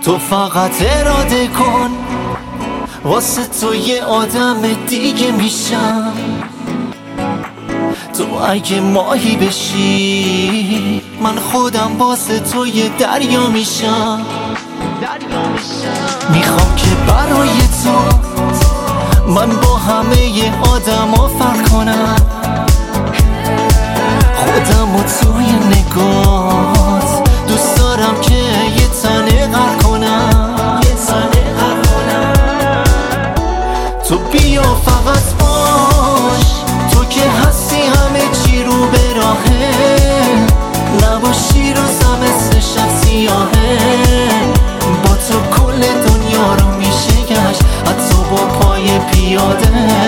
تو فقط اراده کن، واسه تو یه آدم دیگه میشم. تو اگه ماهی بشی من خودم واسه تو یه دریا میشم. میخوام که برای تو من با همه آدما فرق کنم، خودمو توی نگات دوست دارم که یه تنه غرق کنم. تو بیا فقط باش، تو که هستی همه چی رو به راهه، نباشی روزم مثل شب سیاهه. با تو کل دنیا رو میشه گشت، حتی با پای پیاده.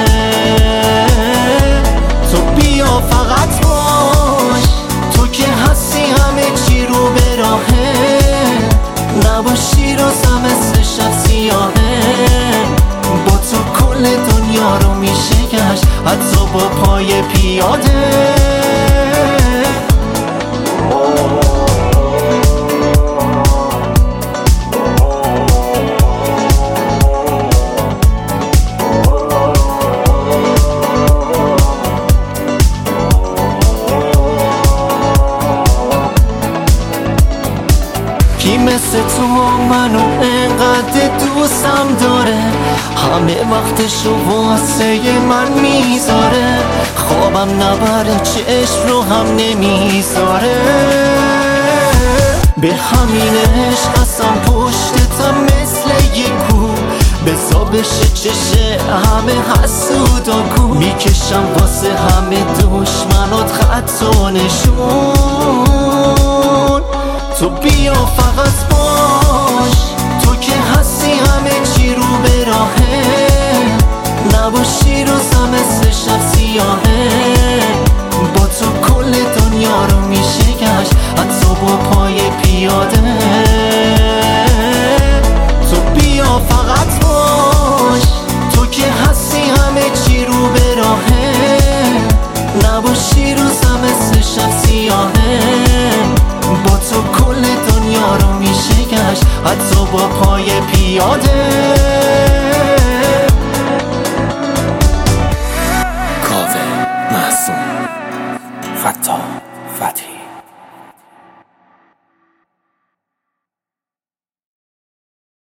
تو بیا فقط باش، تو که هستی همه چی رو به راهه، نباشی روزم مثل شب سیاهه. با تو کل دنیا رو میشه گشت، حتی با پای پیاده. کی مثل تو منو انقدر دوستم داره، همه وقتشو واسه من میذاره، خوابم نبره چشم رو هم نمیذاره. به همین عشق هستم پشتتم مثل یک کو، بزا بشه چشه همه حسودا کو. میکشم واسه همه دشمنات خط و نشون. تو بیا فقط باش، تو که هستی همه چی رو به راهه، نباشی